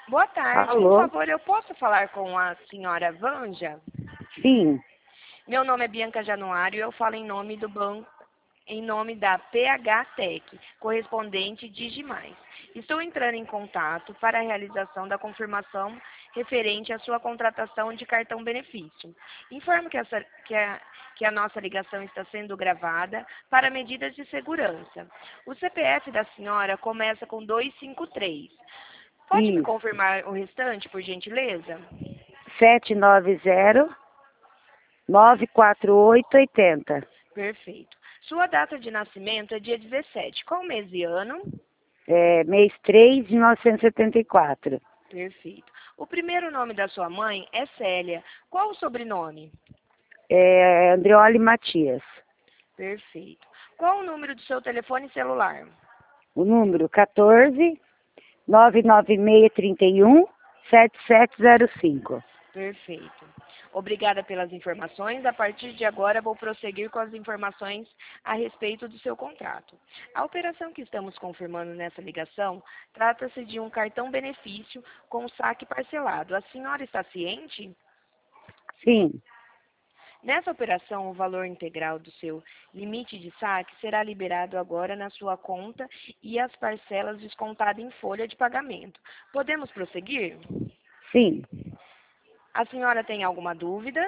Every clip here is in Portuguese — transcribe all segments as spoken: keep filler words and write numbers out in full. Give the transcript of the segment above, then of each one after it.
Boa tarde, por Alô? favor, eu posso falar com a senhora Vanja? Sim, Meu nome é Bianca Januário e eu falo em nome do banco, em nome da P H Tech, correspondente Digimais. Estou entrando em contato para a realização da confirmação referente à sua contratação de cartão benefício. Informo que, essa, que, a, que a nossa ligação está sendo gravada para medidas de segurança. O C P F da senhora começa com dois cinco três. Pode me isso. confirmar o restante, por gentileza? sete nove zero, nove quatro oito, oito zero. Perfeito. Sua data de nascimento é dia dezessete. Qual mês e ano? É, mês três de mil novecentos e setenta e quatro. Perfeito. O primeiro nome da sua mãe é Célia. Qual o sobrenome? É, Andreoli Matias. Perfeito. Qual o número do seu telefone celular? O número quatorze, nove nove seis, trinta e um, sete sete zero cinco. Perfeito. Obrigada pelas informações. A partir de agora, vou prosseguir com as informações a respeito do seu contrato. A operação que estamos confirmando nessa ligação trata-se de um cartão benefício com saque parcelado. A senhora está ciente? Sim, Nessa operação, o valor integral do seu limite de saque será liberado agora na sua conta e as parcelas descontadas em folha de pagamento. Podemos prosseguir? sim. A senhora tem alguma dúvida?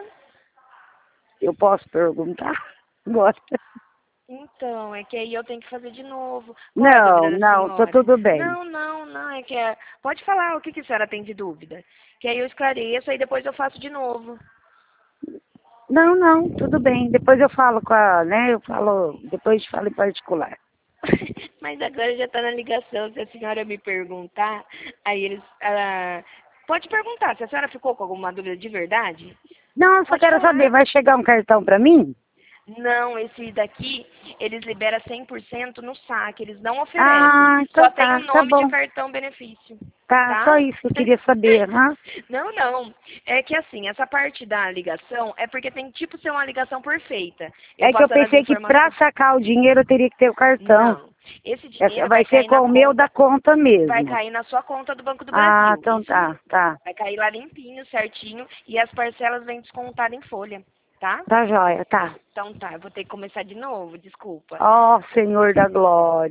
Eu posso perguntar? Gosta? Então, é que aí eu tenho que fazer de novo. Qual é a Não, dúvida da não, tô senhora? tudo bem. Não, não, não, é que é... Pode falar o que, que a senhora tem de dúvida. Que aí eu esclareço, aí depois eu faço de novo. Não, não, tudo bem. Depois eu falo com a, né? Eu falo, depois falo em particular. Mas agora já está na ligação. Se a senhora me perguntar, aí eles... ah, pode perguntar, se a senhora ficou com alguma dúvida de verdade? Não, eu só Pode quero saber, falar. vai chegar um cartão pra mim? Não, esse daqui, eles liberam cem por cento no saque, eles não oferecem. Ah, então Só tem o tá, tá nome de bom. cartão benefício, Tá, só tá? isso que eu queria saber, hã? Não, não. É que assim, essa parte da ligação é porque tem tipo ser uma ligação perfeita. Eu É que eu passando as pensei que pra informações. sacar o dinheiro eu teria que ter o cartão. Não. Esse Essa dinheiro vai vai ser cair com na o meu da conta, conta vai mesmo. cair na sua conta do Banco do Ah, Brasil. então Isso tá, mesmo. tá. Vai cair lá limpinho, certinho, e as parcelas vêm descontadas em folha, tá? Tá joia, tá. Então tá, eu vou ter que começar de novo, desculpa. Ó, Senhor da Glória.